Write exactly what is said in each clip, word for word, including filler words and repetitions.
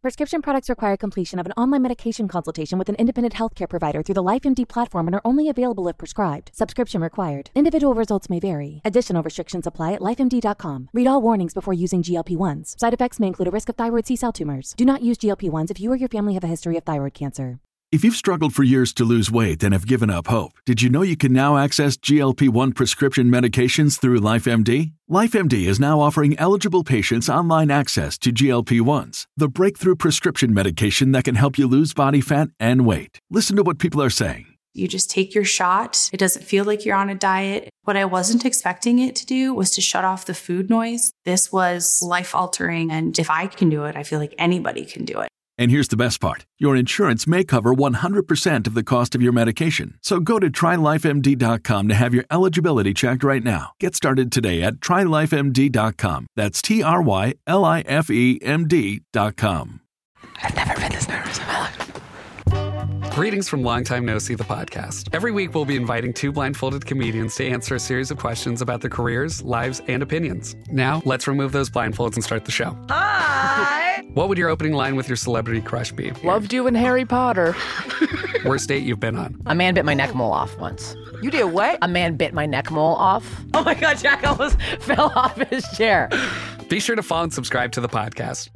Prescription products require completion of an online medication consultation with an independent healthcare provider through the LifeMD platform and are only available if prescribed. Subscription required. Individual results may vary. Additional restrictions apply at life M D dot com. Read all warnings before using G L P one s. Side effects may include a risk of thyroid C-cell tumors. Do not use G L P one s if you or your family have a history of thyroid cancer. If you've struggled for years to lose weight and have given up hope, did you know you can now access G L P one prescription medications through LifeMD? LifeMD is now offering eligible patients online access to G L P ones, the breakthrough prescription medication that can help you lose body fat and weight. Listen to what people are saying. You just take your shot. It doesn't feel like you're on a diet. What I wasn't expecting it to do was to shut off the food noise. This was life-altering, and if I can do it, I feel like anybody can do it. And here's the best part. Your insurance may cover one hundred percent of the cost of your medication. So go to try life M D dot com to have your eligibility checked right now. Get started today at try life M D dot com. That's T R Y L I F E M D dot com. I've never been this nervous in my life. Greetings from Long Time No See, the podcast. Every week, we'll be inviting two blindfolded comedians to answer a series of questions about their careers, lives, and opinions. Now, let's remove those blindfolds and start the show. Hi! What would your opening line with your celebrity crush be? Loved you in Harry Potter. Worst date you've been on? A man bit my neck mole off once. You did what? A man bit my neck mole off. Oh my God, Jack almost fell off his chair. Be sure to follow and subscribe to the podcast.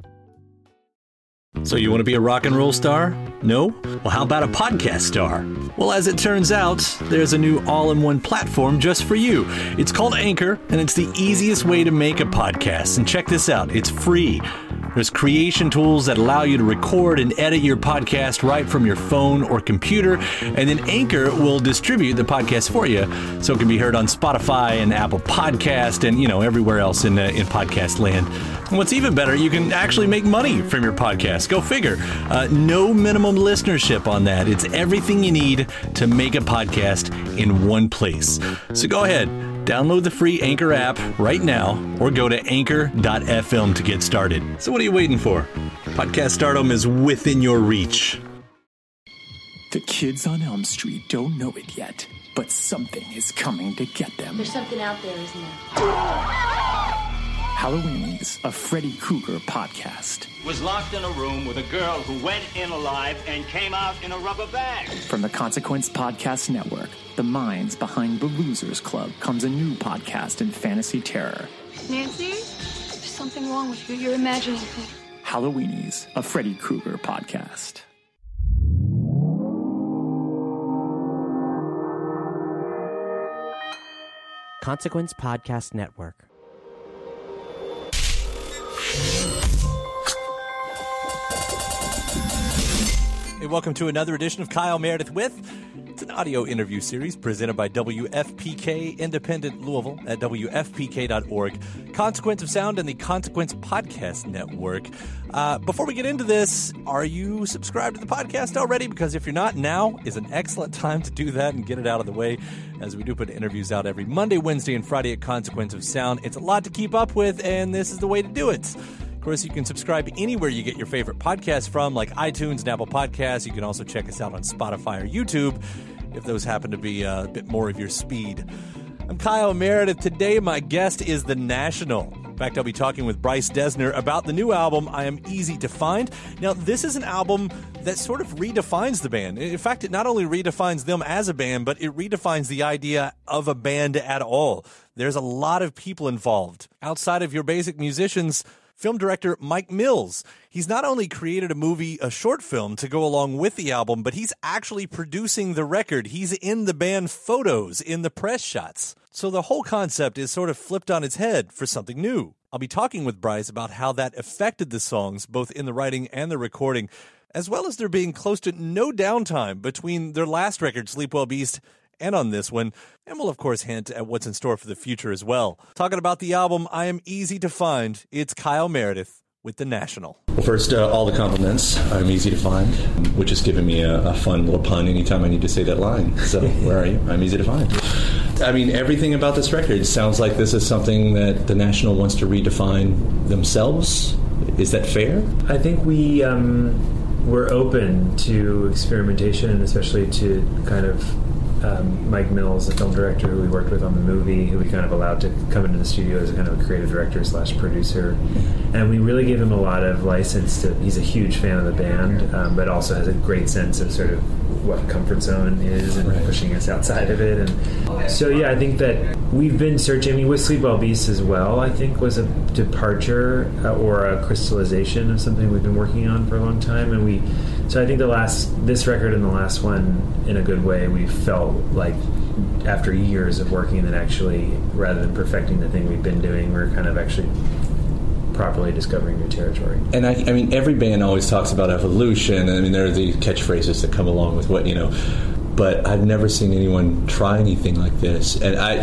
So you want to be a rock and roll star? No? Well, how about a podcast star? Well, as it turns out, there's a new all-in-one platform just for you. It's called Anchor, and it's the easiest way to make a podcast. And check this out, it's free. There's creation tools that allow you to record and edit your podcast right from your phone or computer, and then Anchor will distribute the podcast for you, so it can be heard on Spotify and Apple Podcast and, you know, everywhere else in uh, in podcast land. And what's even better, you can actually make money from your podcast. Go figure. Uh, no minimum listenership on that. It's everything you need to make a podcast in one place. So go ahead. Download the free Anchor app right now or go to anchor dot f m to get started. So what are you waiting for? Podcast stardom is within your reach. The kids on Elm Street don't know it yet, but something is coming to get them. There's something out there, isn't there? Halloweenies, a Freddy Krueger podcast. Was locked in a room with a girl who went in alive and came out in a rubber bag. From the Consequence Podcast Network, the minds behind The Losers Club, comes a new podcast in fantasy terror. Nancy, there's something wrong with you. You're imagining things. Halloweenies, a Freddy Krueger podcast. Consequence Podcast Network. Hey, welcome to another edition of Kyle Meredith With. It's an audio interview series presented by W F P K Independent Louisville at W F P K dot org, Consequence of Sound, and the Consequence Podcast Network. Uh, before we get into this, are you subscribed to the podcast already? Because if you're not, now is an excellent time to do that and get it out of the way, as we do put interviews out every Monday, Wednesday, and Friday at Consequence of Sound. It's a lot to keep up with, and this is the way to do it. Of course, you can subscribe anywhere you get your favorite podcasts from, like iTunes and Apple Podcasts. You can also check us out on Spotify or YouTube, if those happen to be a bit more of your speed. I'm Kyle Meredith. Today, my guest is The National. In fact, I'll be talking with Bryce Dessner about the new album, I Am Easy to Find. Now, this is an album that sort of redefines the band. In fact, it not only redefines them as a band, but it redefines the idea of a band at all. There's a lot of people involved. Outside of your basic musicians, film director Mike Mills, he's not only created a movie, a short film to go along with the album, but he's actually producing the record. He's in the band photos, in the press shots. So the whole concept is sort of flipped on its head for something new. I'll be talking with Bryce about how that affected the songs, both in the writing and the recording, as well as there being close to no downtime between their last record, Sleep Well Beast, and on this one, and we'll of course hint at what's in store for the future as well. Talking about the album, I Am Easy to Find, it's Kyle Meredith with The National. Well, first, uh, all the compliments. I'm easy to find, which has given me a, a fun little pun anytime I need to say that line. So, where are you? I'm easy to find. I mean, everything about this record sounds like this is something that The National wants to redefine themselves. Is that fair? I think we, um, we're open to experimentation, and especially to kind of um, Mike Mills, the film director who we worked with on the movie, who we kind of allowed to come into the studio as a kind of a creative director slash producer. And we really gave him a lot of license to, he's a huge fan of the band, um, but also has a great sense of sort of what comfort zone is and right. pushing us outside of it. And so, yeah, I think that we've been searching. I mean, with Sleep Well Beast as well, I think was a departure uh, or a crystallization of something we've been working on for a long time. And we, so I think the last, this record and the last one, in a good way, we felt like after years of working that actually, rather than perfecting the thing we've been doing, we're kind of actually properly discovering new territory. And I, I mean, every band always talks about evolution. I mean, there are the catchphrases that come along with what, you know, but I've never seen anyone try anything like this. And I,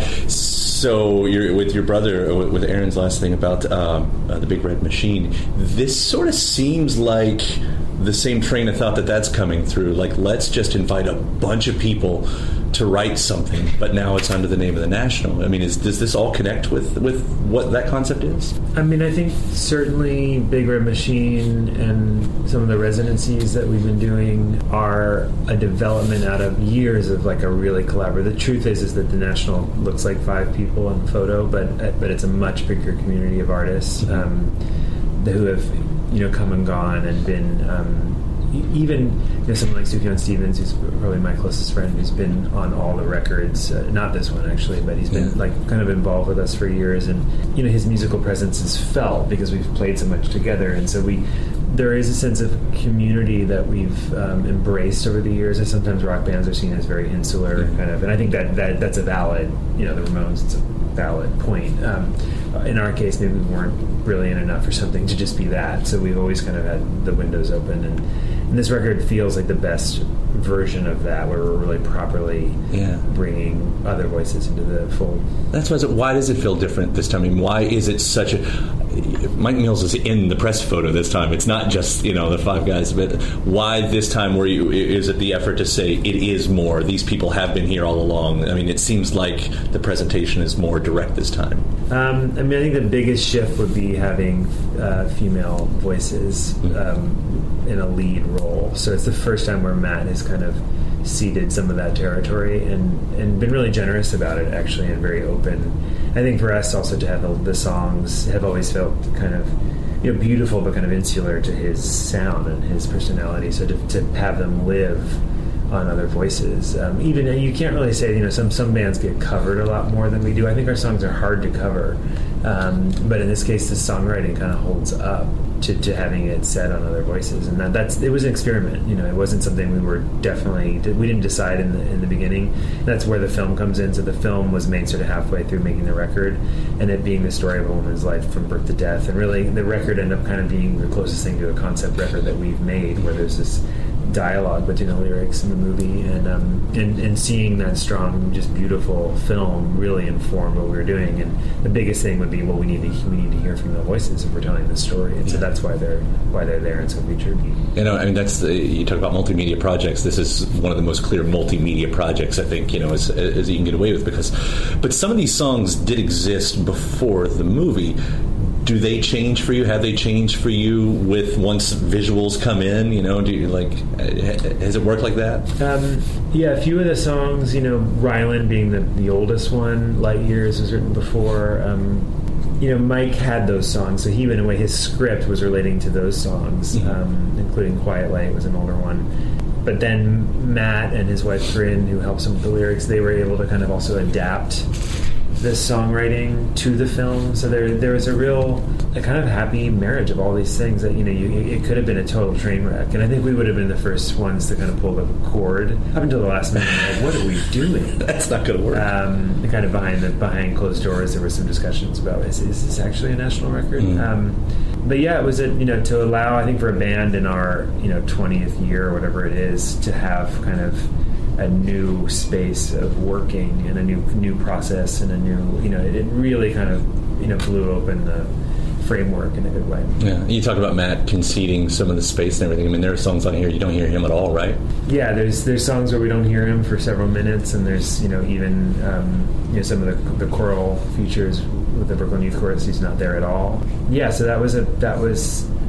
so you're with your brother, with Aaron's last thing about um, uh, the Big Red Machine, this sort of seems like the same train of thought that that's coming through. Like, let's just invite a bunch of people to write something, but now it's under the name of the National. I mean, is, does this all connect with, with what that concept is? I mean, I think certainly Big Red Machine and some of the residencies that we've been doing are a development out of years of like a really collaborative. The truth is, is that the National looks like five people in the photo, but but it's a much bigger community of artists um, who have, you know, come and gone and been. Um, Even you know, someone like Sufjan Stevens, who's probably my closest friend, who's been on all the records, uh, not this one actually, but he's been yeah. like kind of involved with us for years, and you know his musical presence is felt because we've played so much together, and so we there is a sense of community that we've um, embraced over the years. And sometimes rock bands are seen as very insular, yeah. kind of, and I think that, that that's a valid, you know, the Ramones, it's a valid point. Um, in our case, maybe we weren't brilliant enough or something to just be that, so we've always kind of had the windows open, and, and this record feels like the best version of that, where we're really properly yeah. bringing other voices into the fold. That's why. Why does it feel different this time? I mean, why is it such a? Mike Mills is in the press photo this time. It's not just, you know, the five guys, but why this time? Were you? Is it the effort to say it is more? These people have been here all along. I mean, it seems like the presentation is more direct this time. Um, I mean, I think the biggest shift would be having uh, female voices um, in a lead role. So it's the first time where Matt has kind of ceded some of that territory and, and been really generous about it, actually, and very open. I think for us also to have the, the songs have always felt kind of, you know, beautiful but kind of insular to his sound and his personality. So to, to have them live on other voices, um, even you can't really say, you know, some some bands get covered a lot more than we do. I think our songs are hard to cover, um, but in this case, the songwriting kind of holds up to, to having it said on other voices, and that, that's it was an experiment. You know, it wasn't something we were definitely we didn't decide in the in the beginning. That's where the film comes in. So the film was made sort of halfway through making the record, and it being the story of a woman's life from birth to death, and really the record ended up kind of being the closest thing to a concept record that we've made, where there's this dialogue between the lyrics and the movie, and um, and, and seeing that strong, just beautiful film really informed what we were doing. And the biggest thing would be, well, we need to we need to hear from the voices if we're telling this story, and yeah. so that's why they're why they're there and so featured. You know, I mean, that's the, you talk about multimedia projects. This is one of the most clear multimedia projects I think, you know, as, as you can get away with, because, but some of these songs did exist before the movie. Do they change for you? Have they changed for you with once visuals come in? You know, do you like? Has it worked like that? Um, yeah, a few of the songs. You know, Ryland being the, the oldest one. Light Years was written before. Um, you know, Mike had those songs, so he, in a way, his script was relating to those songs, mm-hmm. um, including Quiet Light was an older one. But then Matt and his wife Corinne, who helps him with the lyrics, they were able to kind of also adapt the songwriting to the film, so there there was a real a kind of happy marriage of all these things that, you know, you, it could have been a total train wreck, and I think we would have been the first ones to kind of pull the cord up until the last minute. Like, what are we doing? That's not going to work. Um, kind of behind the behind closed doors, there were some discussions about is, is this actually a national record? Mm. Um, but yeah, it was a, you know, to allow, I think, for a band in our, you know, twentieth year or whatever it is, to have kind of a new space of working and a new new process and a new, you know, it really kind of, you know, blew open the framework in a good way. Yeah, you talk about Matt conceding some of the space and everything. I mean, there are songs on here you don't hear him at all, right? Yeah, there's there's songs where we don't hear him for several minutes, and there's, you know, even um, you know, some of the the choral features with the Brooklyn Youth Chorus, he's not there at all. Yeah, so that was a that was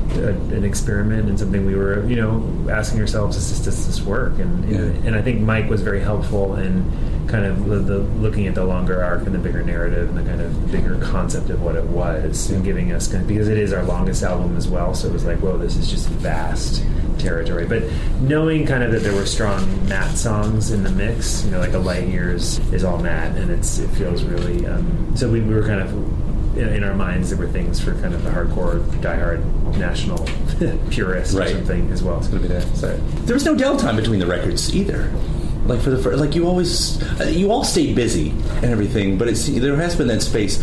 a, an experiment and something we were, you know, asking ourselves, does this, does this work? And Yeah. and I think Mike was very helpful in kind of the, the looking at the longer arc and the bigger narrative and the kind of bigger concept of what it was, and giving us kind of, because it is our longest album as well, so it was like, whoa, this is just vast territory. But knowing kind of that there were strong Matt songs in the mix, you know, like A Light Years is all Matt, and it's it feels really um, so we, we were kind of in, in our minds there were things for kind of the hardcore diehard national purists Right. or something as well. It's going to be there. So there was no downtime between the records either. Like for the fir- like you always uh, you all stayed busy and everything, but it's there has been that space.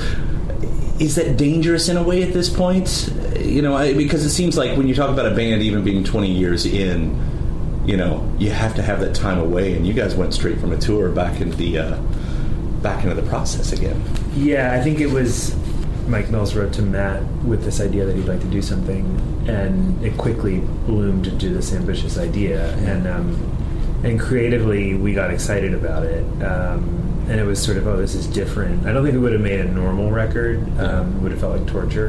Is that dangerous in a way at this point? You know, I, because it seems like when you talk about a band even being twenty years in, you know, you have to have that time away, and you guys went straight from a tour back into the uh, back into the process again. Yeah, I think it was Mike Mills wrote to Matt with this idea that he'd like to do something, and it quickly bloomed into this ambitious idea. And um, and creatively, we got excited about it. Um, and it was sort of, oh, this is different. I don't think we would have made a normal record. Um, it would have felt like torture.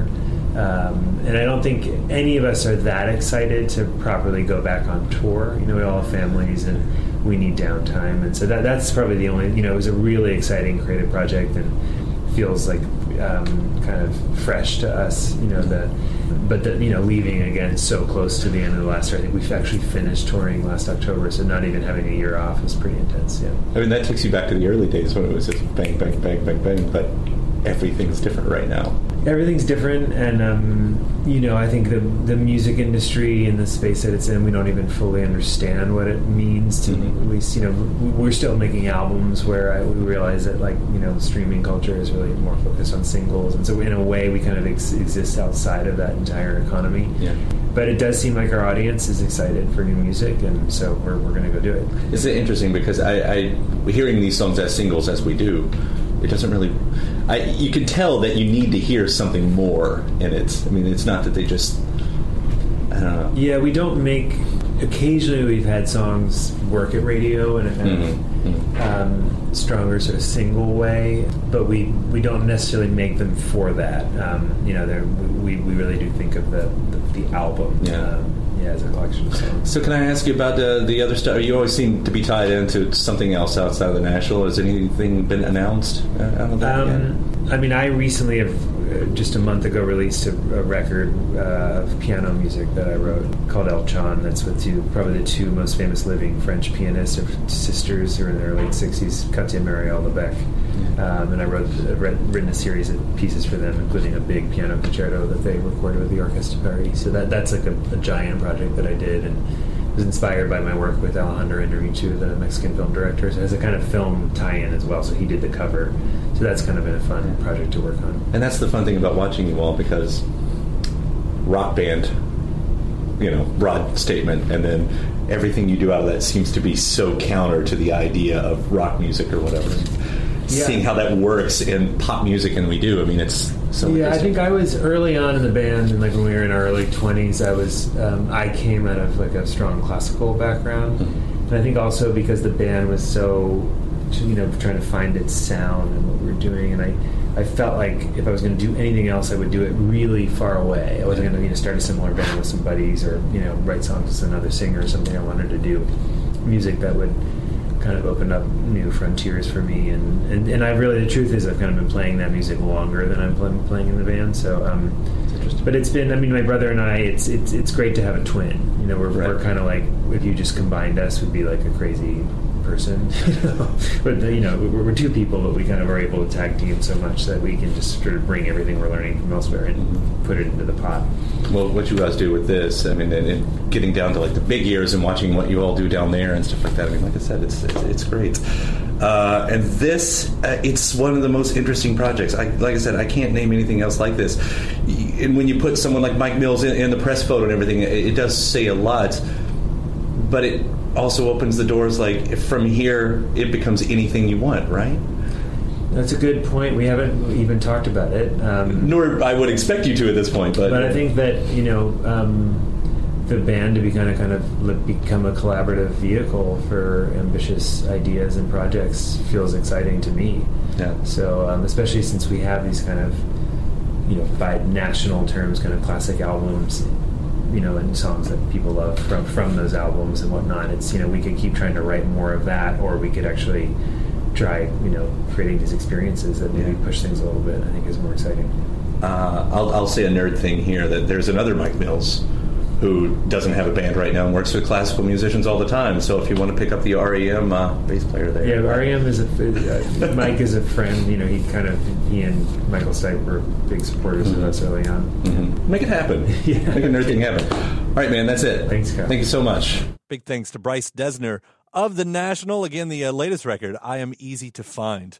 Um, and I don't think any of us are that excited to properly go back on tour. You know, we all have families and we need downtime. And so that that's probably the only, you know, it was a really exciting creative project and feels like um, kind of fresh to us, you know, the, but the, you know, leaving again so close to the end of the last year. I think we've actually finished touring last October, so not even having a year off was pretty intense, yeah. I mean, that takes you back to the early days when it was just bang, bang, bang, bang, bang, but everything's different right now. Everything's different, and um, you know, I think the the music industry and the space that it's in, we don't even fully understand what it means to mm-hmm. at least, you know, we're still making albums where I, we realize that, like, you know, streaming culture is really more focused on singles, and so in a way we kind of ex- exist outside of that entire economy. Yeah. But it does seem like our audience is excited for new music, and so we're we're going to go do it. It's interesting because I, I hearing these songs as singles as we do, it doesn't really. I, you can tell that you need to hear something more in it. I mean, it's not that they just. I don't know. Yeah, we don't make. Occasionally, we've had songs work at radio in a kind mm-hmm. of um, stronger sort of single way, but we, we don't necessarily make them for that. Um, you know, we we really do think of the the, the album. Yeah. Um, Yeah, as a collection of songs. So can I ask you about uh, the other stuff? You always seem to be tied into something else outside of the National. Has anything been announced uh, out of that um, yet? I mean, I recently have, uh, just a month ago, released a, a record uh, of piano music that I wrote called El Chan. That's with two, probably the two most famous living French pianists, or sisters who are in their late sixties, Katia and Marielle Lebec. Um, and I wrote, I've read, written a series of pieces for them, including a big piano concerto that they recorded with the Orchestre de Paris. So that that's like a, a giant project that I did, and was inspired by my work with Alejandro Inarritu, the Mexican film director. So it has a kind of film tie-in as well. So he did the cover. So that's kind of been a fun project to work on. And that's the fun thing about watching you all, because rock band, you know, broad statement, and then everything you do out of that seems to be so counter to the idea of rock music or whatever. Yeah. Seeing how that works in pop music, and we do. I mean, it's so. Yeah, I think I was early on in the band, and like when we were in our early twenties, I was um, I came out of like a strong classical background, mm-hmm. and I think also because the band was so, you know, trying to find its sound and what we were doing, and I, I felt like if I was going to do anything else, I would do it really far away. I wasn't going to, you know, start a similar band with some buddies, or, you know, write songs with another singer or something. I wanted to do music that would kind of opened up new frontiers for me, and, and, and I really, the truth is I've kind of been playing that music longer than I've been playing in the band, so um, it's interesting. But it's been, I mean, my brother and I, it's it's it's great to have a twin. You know, we're, right. we're kind of like, if you just combined us, would be like a crazy person. But, you know, we're, we're two people, but we kind of are able to tag team so much that we can just sort of bring everything we're learning from elsewhere and mm-hmm. put it into the pot. Well, what you guys do with this, I mean, and, and getting down to like the big years and watching what you all do down there and stuff like that. I mean, like I said, it's it's, it's great. Uh, and this, uh, it's one of the most interesting projects. I, like I said, I can't name anything else like this. And when you put someone like Mike Mills in, in the press photo and everything, it, it does say a lot. But it also opens the doors. Like, if from here, it becomes anything you want, right? That's a good point. We haven't even talked about it. Um, Nor I would expect you to at this point. But but I think that, you know, um, the band to be kind of kind of become a collaborative vehicle for ambitious ideas and projects feels exciting to me. Yeah. So um, especially since we have these kind of, you know, by national terms, kind of classic albums you know, and songs that people love from from those albums and whatnot. It's, you know, we could keep trying to write more of that, or we could actually try, you know, creating these experiences that maybe push things a little bit. I think is more exciting. Uh, I'll, I'll say a nerd thing here, that there's another Mike Mills who doesn't have a band right now and works with classical musicians all the time. So if you want to pick up the R E M uh, bass player there. Yeah, R E M is a, uh, Mike is a friend. You know, he kind of, he and Michael Stipe were big supporters mm-hmm. of us early on. Mm-hmm. Make it happen. yeah. Make a nerd thing happen. All right, man, that's it. Thanks, Kyle. Thank you so much. Big thanks to Bryce Dessner of The National. Again, the uh, latest record, I Am Easy to Find.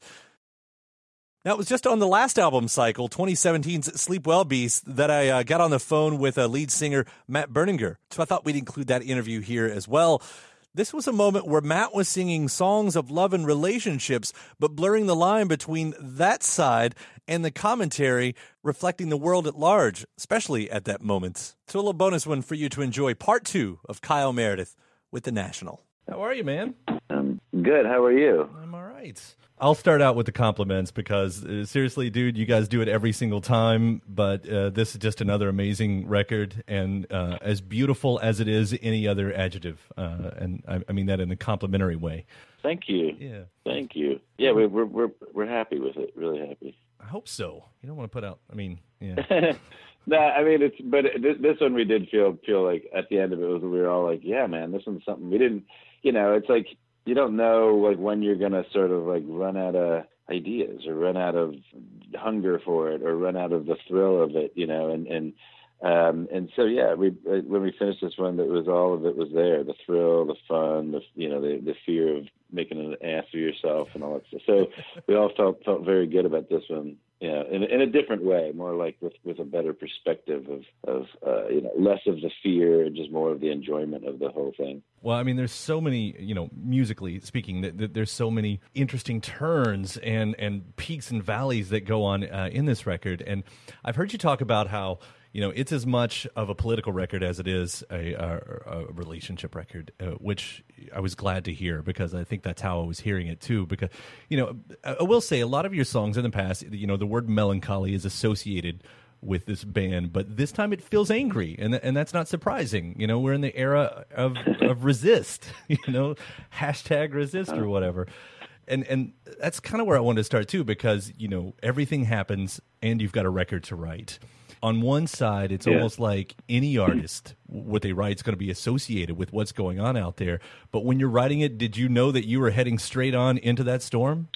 Now, it was just on the last album cycle, twenty seventeen's Sleep Well Beast, that I uh, got on the phone with uh, lead singer Matt Berninger. So I thought we'd include that interview here as well. This was a moment where Matt was singing songs of love and relationships, but blurring the line between that side and the commentary reflecting the world at large, especially at that moment. So a little bonus one for you to enjoy, part two of Kyle Meredith with The National. How are you, man? I'm good. How are you? I'm all right. I'll start out with the compliments because, uh, seriously, dude, you guys do it every single time, but uh, this is just another amazing record, and uh, as beautiful as it is any other adjective, uh, and I, I mean that in a complimentary way. Thank you. Yeah. Thank you. Yeah, we're we're we're, we're happy with it. Really happy. I hope so. You don't want to put out, I mean, yeah. No, I mean, it's, but this, this one we did feel, feel like at the end of it was, we were all like, yeah, man, this one's something we didn't, you know, it's like, you don't know like when you're going to sort of like run out of ideas or run out of hunger for it or run out of the thrill of it, you know, and, and, um, and so, yeah, we, when we finished this one, it was all of it was there, the thrill, the fun, the, you know, the, the fear of making an ass of yourself and all that stuff. So we all felt, felt very good about this one. Yeah, in, in a different way, more like with, with a better perspective of, of uh, you know, less of the fear and just more of the enjoyment of the whole thing. Well, I mean, there's so many, you know, musically speaking, that, that there's so many interesting turns and, and peaks and valleys that go on uh, in this record. And I've heard you talk about how, you know, it's as much of a political record as it is a, a, a relationship record, uh, which I was glad to hear because I think that's how I was hearing it too. Because, you know, I will say a lot of your songs in the past, you know, the word melancholy is associated with this band, but this time it feels angry, and and that's not surprising. You know, we're in the era of of resist, you know, hashtag resist or whatever. And and that's kind of where I wanted to start too, because, you know, everything happens and you've got a record to write. On one side, it's yeah. almost like any artist, what they write is going to be associated with what's going on out there. But when you're writing it, did you know that you were heading straight on into that storm?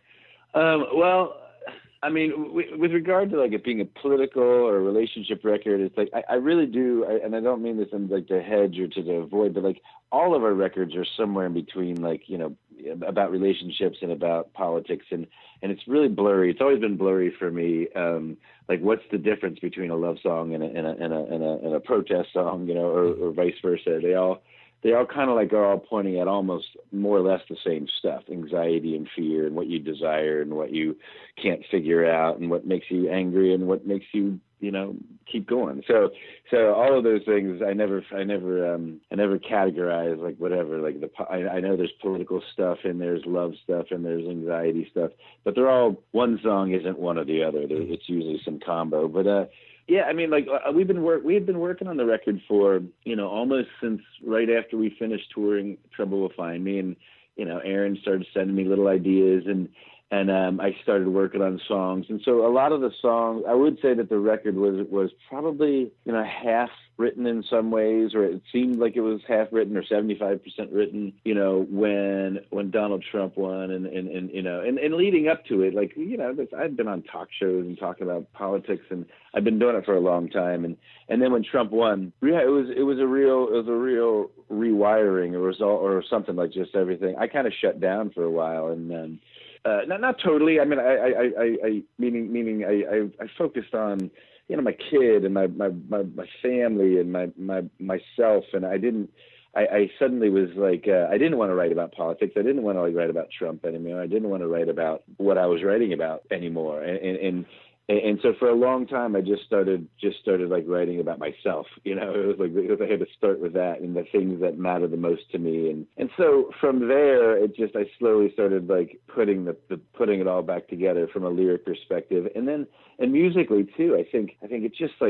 Um, well, I mean, with, with regard to like it being a political or a relationship record, it's like I, I really do, I, and I don't mean this in like to hedge or to avoid, but like all of our records are somewhere in between, like, you know, about relationships and about politics, and and it's really blurry. It's always been blurry for me. Um, like, what's the difference between a love song and a and a and a, and a, and a protest song, you know, or, or vice versa? They all they all kind of like are all pointing at almost more or less the same stuff: anxiety and fear, and what you desire and what you can't figure out, and what makes you angry and what makes you, you know, keep going. So, so all of those things, I never, I never, um, I never categorize like whatever, like the, I, I know there's political stuff and there's love stuff and there's anxiety stuff, but they're all, one song isn't one or the other. There, it's usually some combo, but, uh, yeah, I mean, like uh, we've been work, we've been working on the record for, you know, almost since right after we finished touring Trouble Will Find Me. And, you know, Aaron started sending me little ideas, and, And um, I started working on songs. And so a lot of the songs, I would say that the record was was probably, you know, half written in some ways, or it seemed like it was half written or seventy-five percent written, you know, when when Donald Trump won and, and, and you know, and, and leading up to it, like, you know, I've been on talk shows and talking about politics, and I've been doing it for a long time. And, and then when Trump won, yeah, it was it was a real it was a real rewiring, a result, or something, like just everything. I kind of shut down for a while, and um, Uh, not not totally. I mean, I, I, I, I meaning meaning I, I, I focused on, you know, my kid and my, my, my, my family and my, my myself, and I didn't. I, I suddenly was like, uh, I didn't want to write about politics. I didn't want to like, write about Trump anymore. I didn't want to write about what I was writing about anymore. And and, and And so for a long time, I just started just started like writing about myself. You know, it was like because I had to start with that and the things that matter the most to me. And and so from there, it just I slowly started like putting the, the putting it all back together from a lyric perspective, and then and musically too. I think I think it's just like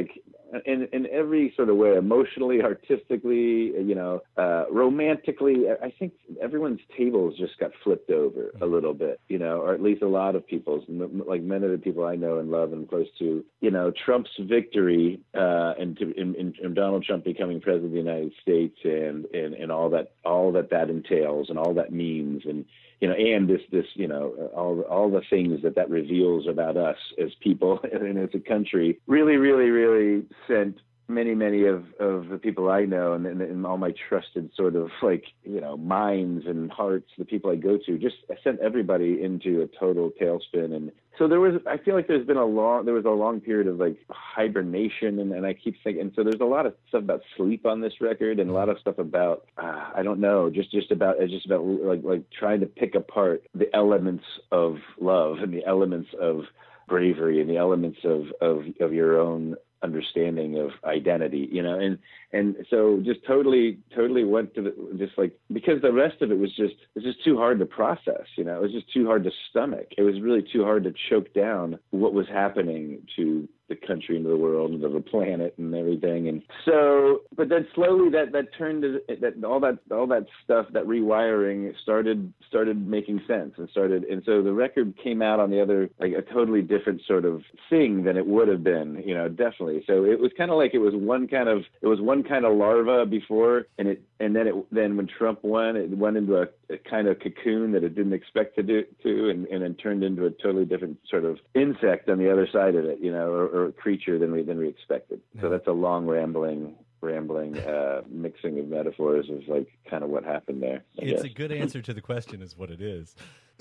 in in every sort of way, emotionally, artistically, you know, uh, romantically. I think everyone's tables just got flipped over a little bit, you know, or at least a lot of people's, like many of the people I know and love and close to. You know, Trump's victory uh, and, to, in, in, in Donald Trump becoming president of the United States and, and, and all that all that that entails and all that means, and you know, and this this you know all all the things that that reveals about us as people and as a country really really really sent many, many of, of the people I know and, and, and all my trusted sort of like, you know, minds and hearts, the people I go to, just I sent everybody into a total tailspin. And so there was, I feel like there's been a long, there was a long period of like hibernation. And, and I keep thinking, and so there's a lot of stuff about sleep on this record and a lot of stuff about, uh, I don't know, just, just about, just about like, like trying to pick apart the elements of love and the elements of bravery and the elements of, of, of your own understanding of identity, you know, and and so just totally totally went to the, just like, because the rest of it was just it was just too hard to process, you know, it was just too hard to stomach. It was really too hard to choke down what was happening to the country and to the world and to the planet and everything. And so, but then slowly that that turned to that all that all that stuff, that rewiring started started making sense and started and so the record came out on the other, like a totally different sort of thing than it would have been, you know, definitely. So it was kind of like it was one kind of it was one kind of larva before, and it and then it then when Trump won, it went into a, a kind of cocoon that it didn't expect to do to, and, and then turned into a totally different sort of insect on the other side of it, you know, or, or creature than we than we expected. So that's a long rambling rambling uh, mixing of metaphors of like kind of what happened there. I It's guess. a good answer to the question is what it is.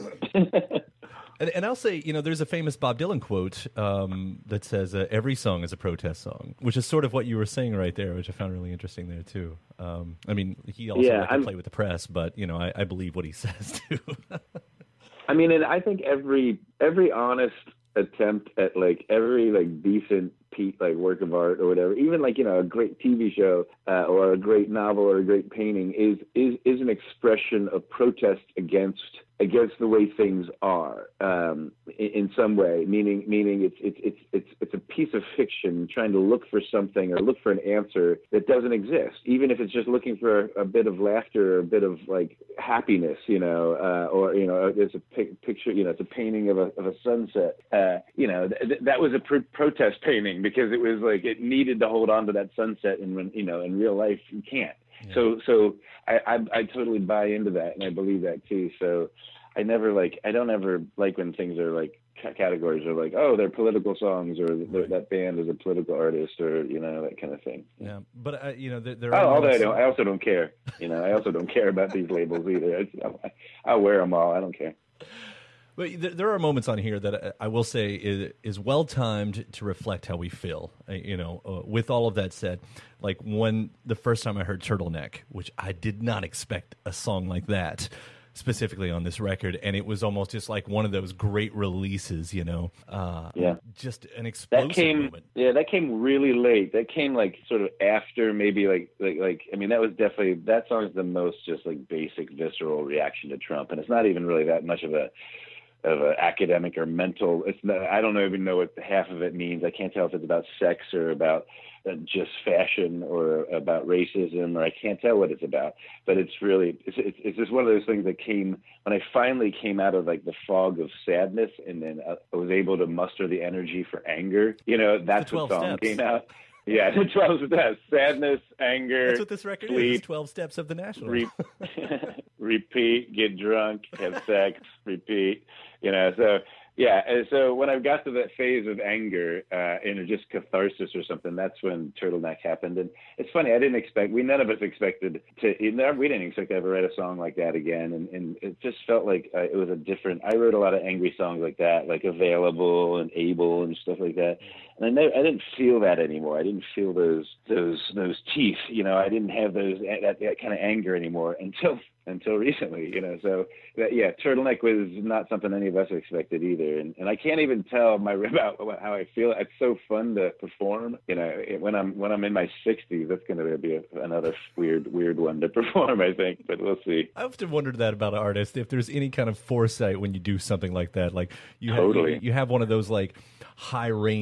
and, and I'll say, you know, there's a famous Bob Dylan quote um, that says uh, every song is a protest song, which is sort of what you were saying right there, which I found really interesting there too. Um, I mean, he also Yeah, liked to I'm- play with the press, but, you know, I, I believe what he says too. I mean, and I think every every honest attempt at like every like decent piece, like work of art or whatever, even like, you know, a great T V show uh, or a great novel or a great painting is is is an expression of protest against against the way things are um, in, in some way. Meaning meaning it's it's it's it's it's a piece of fiction trying to look for something or look for an answer that doesn't exist, even if it's just looking for a, a bit of laughter or a bit of like happiness, you know, uh, or you know, there's a pic- picture, you know, it's a painting of a of a sunset. Uh, you know, th- that was a pr- protest painting because it was like it needed to hold on to that sunset, and when you know in real life you can't. Yeah. So so I, I I totally buy into that, and I believe that too. So I never like I don't ever like when things are like c- categories are like, oh, they're political songs, or right. that band is a political artist, or you know, that kind of thing. Yeah, but uh, you know, there, there oh, are although I moments- don't, I also don't care. You know, I also don't care about these labels either. I, I'll wear them all. I don't care. But there, there are moments on here that I will say is, is well timed to reflect how we feel. Uh, You know, uh, with all of that said, like when the first time I heard Turtleneck, which I did not expect a song like that specifically on this record, and it was almost just like one of those great releases, you know. Uh, yeah, just an explosive that came, moment. Yeah, that came really late. That came like sort of after maybe like like like I mean that was definitely that song is the most just like basic visceral reaction to Trump, and it's not even really that much of a of an academic or mental. It's not, I don't even know what half of it means. I can't tell if it's about sex or about uh, just fashion or about racism, or I can't tell what it's about. But it's really it's, it's it's just one of those things that came when I finally came out of like the fog of sadness, and then I was able to muster the energy for anger. You know, that's what song steps. came out. Yeah, the twelve steps: sadness, anger. That's what this record sleep, is. It's twelve steps of the National. Re- repeat, get drunk, have sex, repeat. You know, so yeah. And so when I got to that phase of anger uh, and just catharsis or something, that's when Turtleneck happened. And it's funny, I didn't expect. We none of us expected to. We didn't expect to ever write a song like that again. And, and it just felt like uh, it was a different. I wrote a lot of angry songs like that, like Available and Able and stuff like that. And I never, I didn't feel that anymore. I didn't feel those those those teeth. You know, I didn't have those that, that kind of anger anymore until until recently. You know, so that, yeah, Turtleneck was not something any of us expected either. And and I can't even tell my about how I feel. It's so fun to perform. You know, it, when I'm when I'm in my sixties, that's going to be a, another weird weird one to perform, I think. But we'll see. I often wondered that about artists, if there's any kind of foresight when you do something like that. Like you Totally. have you, you have one of those like high range parts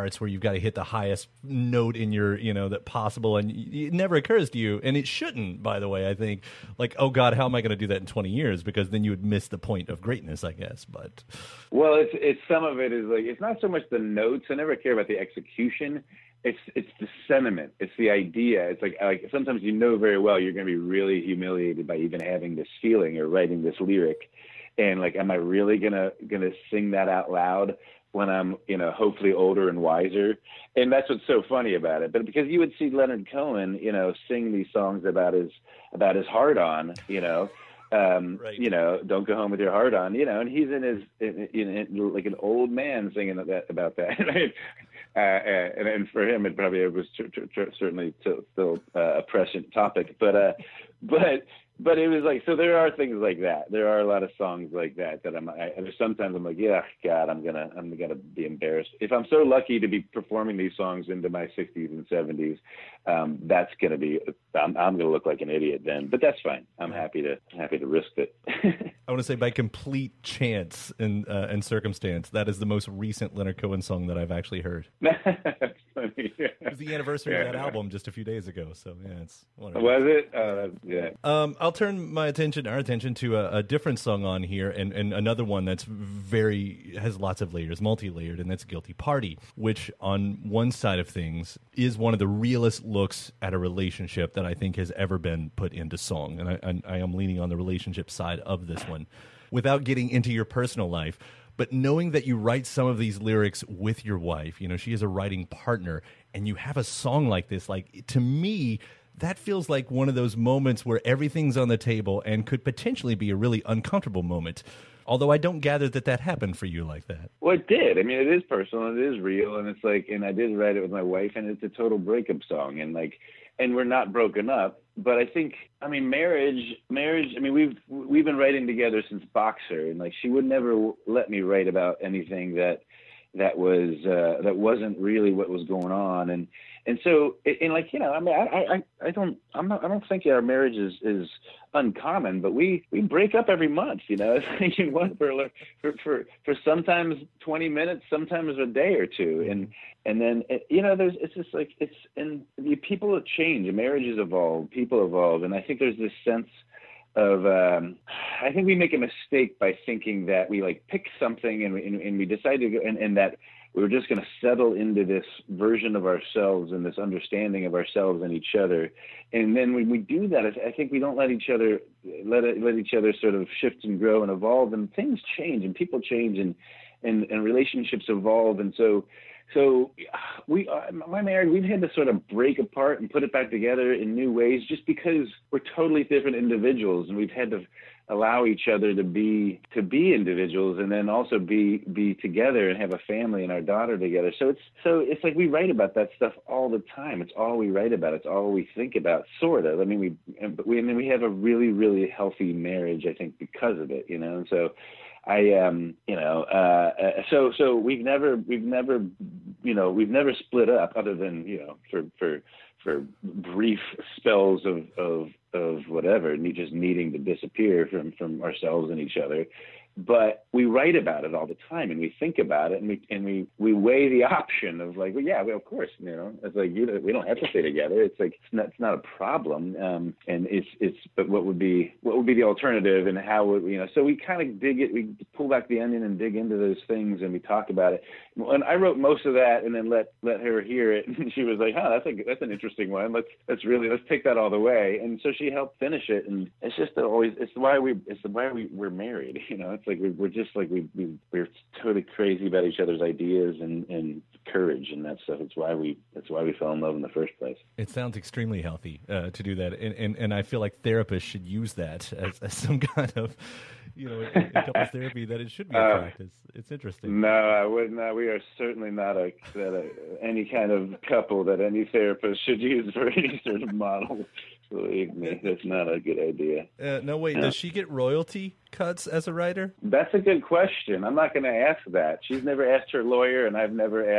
parts where you've got to hit the highest note in your, you know, that possible, and it never occurs to you, and it shouldn't, by the way, I think, like, oh God, how am I going to do that in twenty years? Because then you would miss the point of greatness, I guess. But well, it's it's some of it is like, it's not so much the notes. I never care about the execution. It's it's the sentiment. It's the idea. It's like like sometimes you know very well you're going to be really humiliated by even having this feeling or writing this lyric, and like, am I really gonna gonna sing that out loud when I'm, you know, hopefully older and wiser? And that's what's so funny about it. But because you would see Leonard Cohen, you know, sing these songs about his about his heart on, you know. Um, right. You know, don't go home with your heart on, you know, and he's in his, in, in, in, like an old man singing that, about that. uh, and, and for him, it probably was tr- tr- tr- certainly still, still uh, a prescient topic, but, uh, but, but it was like, so there are things like that. There are a lot of songs like that, that I'm, I, sometimes I'm like, yeah, God, I'm going to, I'm going to be embarrassed. If I'm so lucky to be performing these songs into my sixties and seventies, um, that's going to be, I'm, I'm going to look like an idiot then, but that's fine. I'm happy to, happy to risk it. I want to say, by complete chance and, uh, and circumstance, that is the most recent Leonard Cohen song that I've actually heard. That's funny. Yeah. It was the anniversary yeah. of that album just a few days ago. So yeah, it's whatever. Was it? Uh, yeah. Um, I'll turn my attention, our attention, to a, a different song on here, and, and another one that's very has lots of layers, multi-layered, and that's "Guilty Party," which on one side of things is one of the realest looks at a relationship that I think has ever been put into song, and I, and I am leaning on the relationship side of this one, without getting into your personal life. But knowing that you write some of these lyrics with your wife, you know, she is a writing partner, and you have a song like this, like, to me, that feels like one of those moments where everything's on the table and could potentially be a really uncomfortable moment. Although I don't gather that that happened for you like that. Well, it did. I mean, it is personal, it is real, and it's like, and I did write it with my wife, and it's a total breakup song, and like, and we're not broken up. But I think, I mean, marriage, marriage. I mean, we've we've been writing together since Boxer, and like, she would never let me write about anything that that was uh, that wasn't really what was going on, and and so and like, you know, I mean, I I, I don't I'm not I don't think our marriage is, is uncommon, but we, we break up every month, you know. You want for for for for sometimes twenty minutes, sometimes a day or two, and and then you know, there's it's just like it's and people change, marriages evolve, people evolve, and I think there's this sense of um, I think we make a mistake by thinking that we like pick something and we, and, and we decide to go and, and that we were just going to settle into this version of ourselves and this understanding of ourselves and each other. And then when we do that, I think we don't let each other let it, let each other sort of shift and grow and evolve, and things change and people change and and, and relationships evolve. And so So we, uh, my marriage, we've had to sort of break apart and put it back together in new ways, just because we're totally different individuals, and we've had to allow each other to be to be individuals, and then also be be together and have a family and our daughter together. So it's so it's like we write about that stuff all the time. It's all we write about. It's all we think about, sort of. I mean, we but we I mean we have a really really healthy marriage, I think, because of it, you know. And so. I, um, you know, uh, so, so we've never, we've never, you know, we've never split up, other than, you know, for, for, for brief spells of, of, of whatever, just needing to disappear from, from ourselves and each other. But we write about it all the time, and we think about it, and we and we, we weigh the option of like, well, yeah, well, of course, you know, it's like, you know, we don't have to stay together. It's like it's not, it's not a problem, um, and it's it's but what would be what would be the alternative, and how would, you know? So we kind of dig it, we pull back the onion and dig into those things, and we talk about it. And I wrote most of that, and then let let her hear it, and she was like, "Huh, that's a that's an interesting one. Let's let's really let's take that all the way." And so she helped finish it, and it's just always it's why we it's why we we're married, you know. It's like we, we're just like we, we we're totally crazy about each other's ideas and, and courage and that stuff. It's why we that's why we fell in love in the first place. It sounds extremely healthy uh, to do that, and, and and I feel like therapists should use that as, as some kind of, you know, in, in couples therapy, that it should be a uh, practice. It's interesting. No, I would not. We are certainly not a, a any kind of couple that any therapist should use for any sort of model. Believe me, that's not a good idea. Uh, no, wait, no. Does she get royalty cuts as a writer? That's a good question. I'm not going to ask that. She's never asked her lawyer, and I've never asked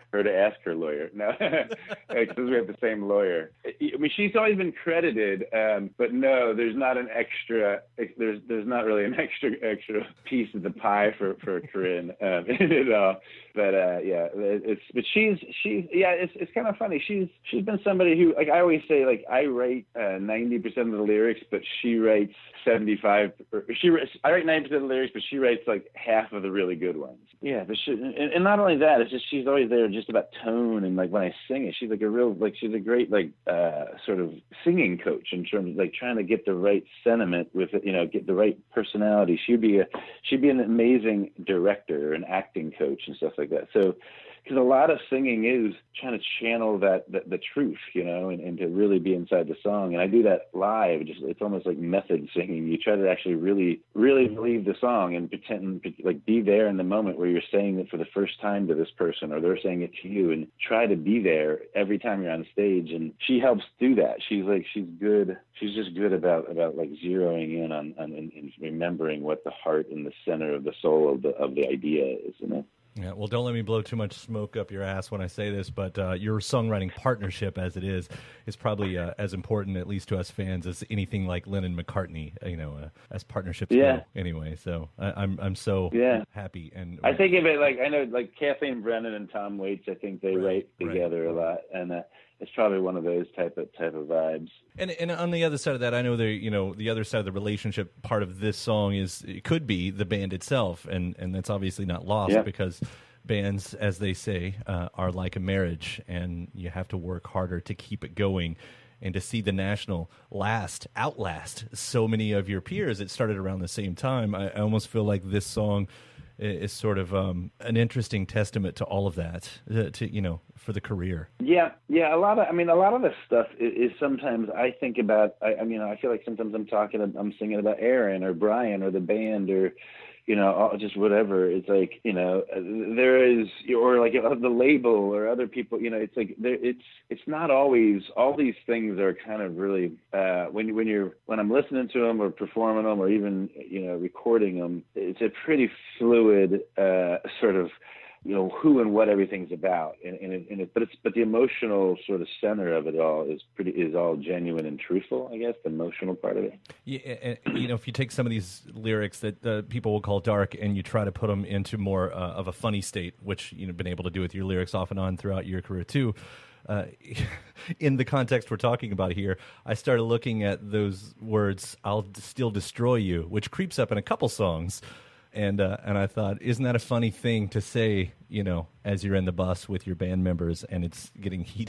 her to ask her lawyer. No, because we have the same lawyer. I mean, she's always been credited, um, but no, there's not an extra. There's there's not really an extra extra piece of the pie for for Corinne um, in it all. But uh, yeah, it's but she's she's yeah, it's it's kind of funny. She's she's been somebody who, like I always say, like I write uh, ninety percent of the lyrics, but she writes seventy-five. Or she I write ninety percent of the lyrics, but she writes like half of the really good ones. Yeah, but she, and, and not only that, it's just she's always there just about tone, and like when I sing it, she's like a real like she's a great like uh, sort of singing coach in terms of like trying to get the right sentiment with it, you know, get the right personality. She'd be a she'd be an amazing director, an acting coach, and stuff like that. So, because a lot of singing is trying to channel that, that the truth, you know, and, and to really be inside the song. And I do that live. Just it's almost like method singing. You try to actually really, really believe the song and pretend, like, be there in the moment where you're saying it for the first time to this person, or they're saying it to you, and try to be there every time you're on stage. And she helps do that. She's like, she's good. She's just good about, about like zeroing in on, on and, and remembering what the heart and the center of the soul of the of the idea is, you know. Yeah, well, don't let me blow too much smoke up your ass when I say this, but uh, your songwriting partnership, as it is, is probably uh, as important, at least to us fans, as anything like Lennon McCartney, you know, uh, as partnerships yeah. go. Anyway, so I, I'm I'm so yeah. happy. And I think of it like I know, like Kathleen Brennan and Tom Waits. I think they right, write together right. a lot, and uh, it's probably one of those type of type of vibes. And and on the other side of that, I know the you know the other side of the relationship part of this song is it could be the band itself, and and that's obviously not lost yeah. because bands, as they say, uh, are like a marriage, and you have to work harder to keep it going. And to see the National last, outlast so many of your peers, it started around the same time. I, I almost feel like this song is sort of um, an interesting testament to all of that, to, to you know, for the career. Yeah, yeah. A lot of, I mean, a lot of the stuff is, is sometimes I think about. I, I mean, I feel like sometimes I'm talking, I'm singing about Aaron or Brian or the band or, you know, just whatever. It's like, you know, there is, or like the label or other people, you know, it's like there, it's, it's not always, all these things are kind of really, uh, when, when you're, when I'm listening to them or performing them or even, you know, recording them, it's a pretty fluid, uh, sort of, you know, who and what everything's about. And, and, it, and it, but it's, but the emotional sort of center of it all is pretty, is all genuine and truthful, I guess, the emotional part of it. Yeah. And, you know, if you take some of these lyrics that uh, people will call dark and you try to put them into more uh, of a funny state, which you've been able to do with your lyrics off and on throughout your career too, uh, in the context we're talking about here, I started looking at those words, I'll still destroy you, which creeps up in a couple songs. And uh, and I thought, isn't that a funny thing to say, you know, as you're in the bus with your band members and it's getting heated?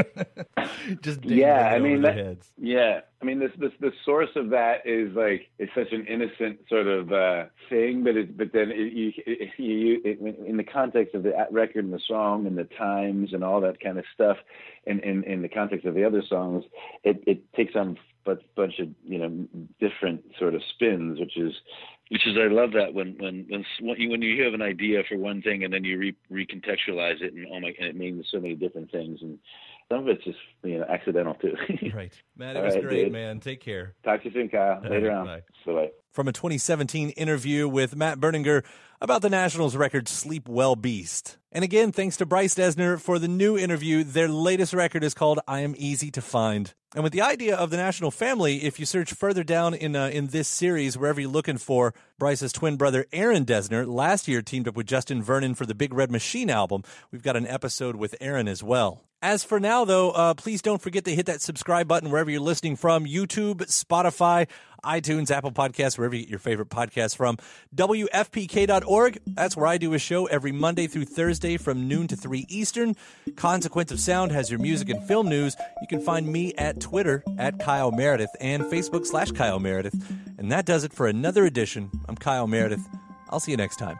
Just yeah, I mean, over that, their heads. yeah, I mean, this, this the source of that is like it's such an innocent sort of uh, thing, but it, but then it, you, it, you it, in the context of the record and the song and the times and all that kind of stuff, and in, in the context of the other songs, it, it takes on a bunch of you know different sort of spins, which is. Which is, I love that when when when when you have an idea for one thing and then you re, recontextualize it and oh my, and it means so many different things, and some of it's just you know accidental too. Right, Matt, it was right, great, dude. Man. Take care. Talk to you soon, Kyle. Later on. Bye. Bye. From a twenty seventeen interview with Matt Berninger about the Nationals record Sleep Well Beast. And again, thanks to Bryce Dessner for the new interview. Their latest record is called I Am Easy to Find. And with the idea of the National family, if you search further down in uh, in this series, wherever you're looking for, Bryce's twin brother Aaron Dessner last year teamed up with Justin Vernon for the Big Red Machine album. We've got an episode with Aaron as well. As for now, though, uh, please don't forget to hit that subscribe button wherever you're listening from. YouTube, Spotify, iTunes, Apple Podcasts, wherever you get your favorite podcasts from. W F P K dot org, that's where I do a show every Monday through Thursday from noon to three Eastern. Consequence of Sound has your music and film news. You can find me at Twitter, at Kyle Meredith, and Facebook slash Kyle Meredith. And that does it for another edition. I'm Kyle Meredith. I'll see you next time.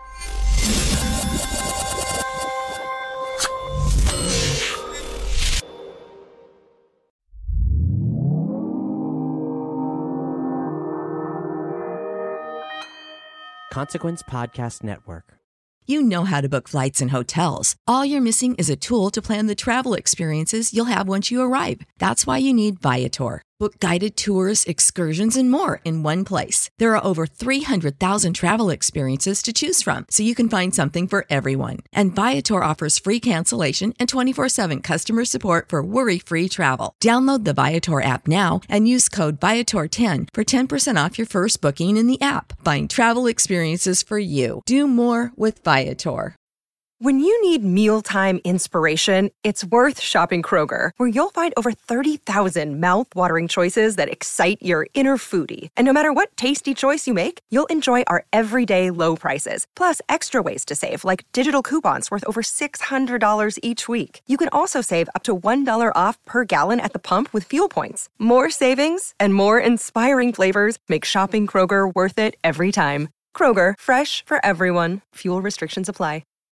Consequence Podcast Network. You know how to book flights and hotels. All you're missing is a tool to plan the travel experiences you'll have once you arrive. That's why you need Viator. Book guided tours, excursions, and more in one place. There are over three hundred thousand travel experiences to choose from, so you can find something for everyone. And Viator offers free cancellation and twenty-four seven customer support for worry-free travel. Download the Viator app now and use code Viator ten for ten percent off your first booking in the app. Find travel experiences for you. Do more with Viator. When you need mealtime inspiration, it's worth shopping Kroger, where you'll find over thirty thousand mouth-watering choices that excite your inner foodie. And no matter what tasty choice you make, you'll enjoy our everyday low prices, plus extra ways to save, like digital coupons worth over six hundred dollars each week. You can also save up to one dollar off per gallon at the pump with fuel points. More savings and more inspiring flavors make shopping Kroger worth it every time. Kroger, fresh for everyone. Fuel restrictions apply.